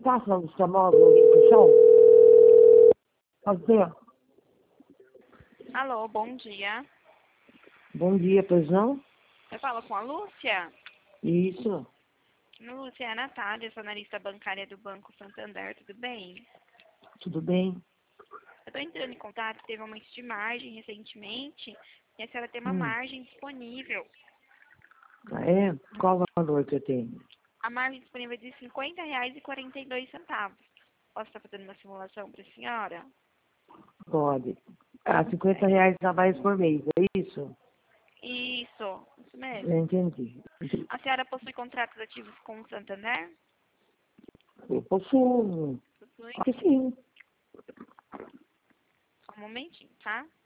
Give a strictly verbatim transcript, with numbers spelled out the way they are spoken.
passa o seu móvel ali pro chão? Pode ser? Alô, bom dia. Bom dia, pois não? Eu falo com a Lúcia. Isso, Lúcia, é a Natália, sou analista bancária do Banco Santander, tudo bem? tudo bem? Eu estou entrando em contato, teve um aumento de margem recentemente, e a senhora tem uma Hum. margem disponível. Ah, é? Qual o valor que eu tenho? A margem disponível é de cinquenta reais e quarenta e dois centavos. Posso estar fazendo uma simulação para a senhora? Pode. Ah, cinquenta reais a mais por mês, é isso? Isso, isso Eu mesmo. entendi. A senhora possui contratos ativos com o Santander? Eu possuo. Possui. Acho que sim. Só um momentinho, tá?